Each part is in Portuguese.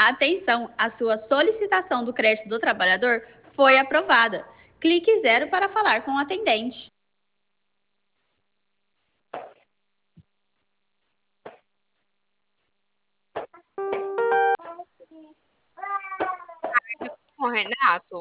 Atenção, a sua solicitação do crédito do trabalhador foi aprovada. Clique 0 para falar com o atendente. Com o Renato?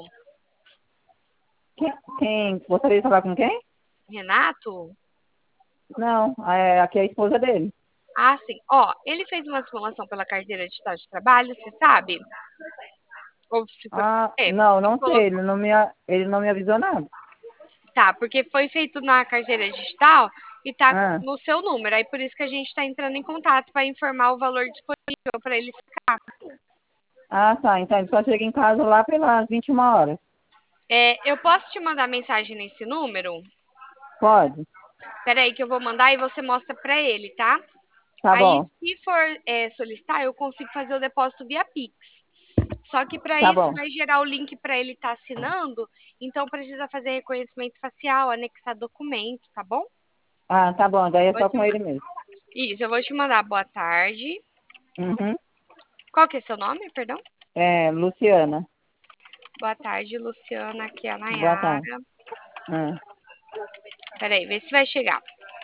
Quem? Gostaria de falar com quem? Renato? Não, aqui é a esposa dele. Ah, sim. Ó, ele fez uma simulação pela carteira de estado de trabalho, você sabe? Ou se foi Ah, você? não sei, ele não me avisou nada. Tá, porque foi feito na carteira digital e tá Ah, no seu número. Aí por isso que a gente está entrando em contato para informar o valor disponível para ele. tá, então ele só chega em casa lá pelas 21 horas. Eu posso te mandar mensagem nesse número? Pode? Peraí que eu vou mandar e você mostra para ele, tá? Tá Aí, bom, se for solicitar, eu consigo fazer o depósito via Pix. Só que para tá isso bom. vai gerar o link para ele estar assinando, então precisa fazer reconhecimento facial, anexar documento, tá bom? Ah, tá bom, daí é Vou só te com ma- ele mesmo. Isso, eu vou te mandar boa tarde. Uhum. Qual que é seu nome, perdão? Luciana, Boa tarde, Luciana, aqui é a boa tarde. Nayara. Ah, Peraí, vê se vai chegar.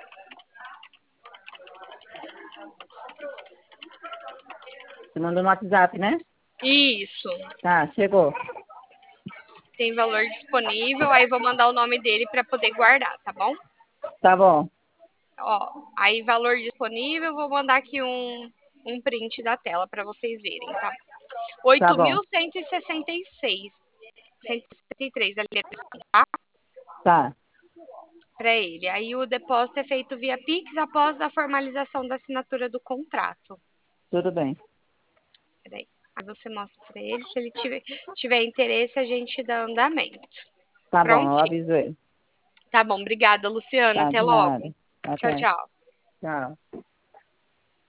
você mandou no WhatsApp, né? Isso, Tá, chegou. tem valor disponível, aí vou mandar o nome dele para poder guardar, tá bom? Tá bom, Ó, aí valor disponível, vou mandar aqui um print da tela para vocês verem, tá? tá bom, 8.166, 163 ali, tá? tá, Para ele. Aí o depósito é feito via Pix após a formalização da assinatura do contrato. tudo bem. Peraí. Aí você mostra para ele, se ele tiver interesse, a gente dá andamento. Tá bom, eu Prontinho. aviso ele. Tá bom, obrigada, Luciana. Tá, Até de logo. nada. Tchau, Até. tchau. Tchau.